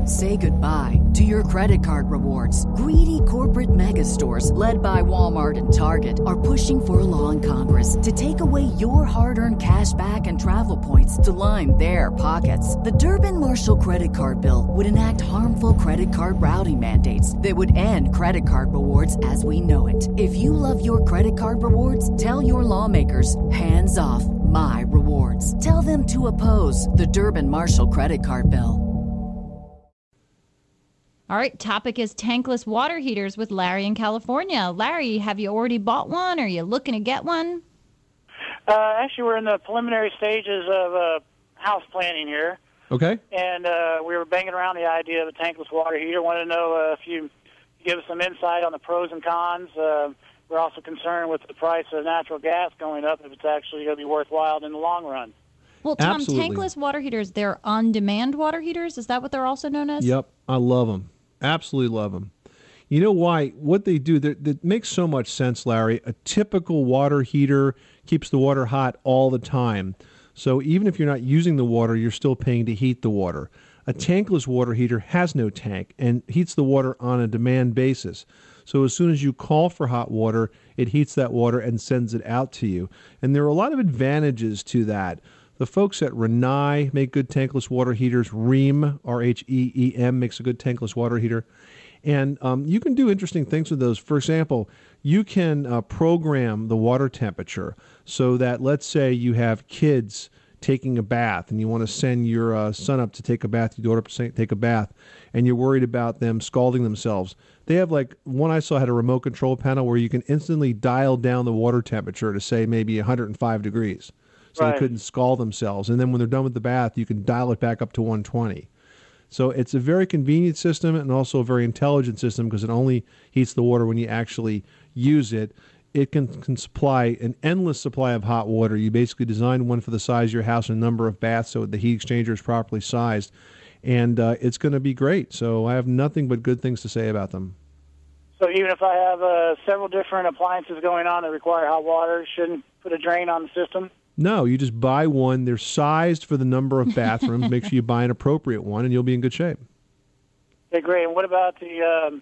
Say goodbye to your credit card rewards. Greedy corporate mega stores, led by Walmart and Target, are pushing for a law in Congress to take away your hard-earned cash back and travel points to line their pockets. The Durbin-Marshall credit card bill would enact harmful credit card routing mandates that would end credit card rewards as we know it. If you love your credit card rewards, tell your lawmakers, hands off my rewards. Tell them to oppose the Durbin-Marshall credit card bill. All right, topic is tankless water heaters with Larry in California. Larry, have you already bought one? Are you looking to get one? Actually, we're in the preliminary stages of house planning here. Okay. And we were banging around the idea of a tankless water heater. Wanted to know if you give us some insight on the pros and cons. We're also concerned with the price of natural gas going up, if it's actually going to be worthwhile in the long run. Well, Tom, Absolutely. tankless water heaters, they're on-demand water heaters? Is that what they're also known as? Yep, I love them. Absolutely love them. You know why? What they do, that makes so much sense, Larry. A typical water heater keeps the water hot all the time. So even if you're not using the water, you're still paying to heat the water. A tankless water heater has no tank and heats the water on a demand basis. So as soon as you call for hot water, it heats that water and sends it out to you. And there are a lot of advantages to that. The folks at Rinnai make good tankless water heaters. Rheem, R-H-E-E-M, makes a good tankless water heater. And you can do interesting things with those. For example, you can program the water temperature so that, let's say you have kids taking a bath and you want to send your son up to take a bath, your daughter up to take a bath, and you're worried about them scalding themselves. They have, like, one I saw had a remote control panel where you can instantly dial down the water temperature to, say, maybe 105 degrees. So they couldn't scald themselves. And then when they're done with the bath, you can dial it back up to 120. So it's a very convenient system and also a very intelligent system because it only heats the water when you actually use it. It can supply an endless supply of hot water. You basically design one for the size of your house and number of baths so the heat exchanger is properly sized. And it's going to be great. So I have nothing but good things to say about them. So even if I have several different appliances going on that require hot water, shouldn't put a drain on the system? No, you just buy one. They're sized for the number of bathrooms. Make sure you buy an appropriate one, and you'll be in good shape. Okay, great. And what about the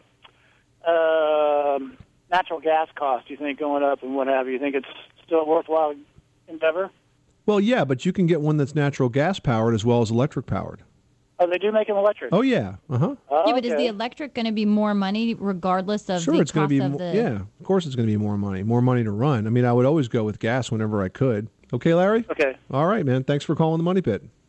natural gas cost, do you think, going up and what have you? You think it's still a worthwhile endeavor? Well, yeah, but you can get one that's natural gas powered as well as electric powered. Oh, they do make them electric? Oh, yeah. Uh-huh. Oh, Yeah, but is the electric going to be more money regardless of Sure, the it's going cost to be of the... Yeah, of course it's going to be more money to run. I mean, I would always go with gas whenever I could. Okay, Larry? Okay. All right, man. Thanks for calling the Money Pit.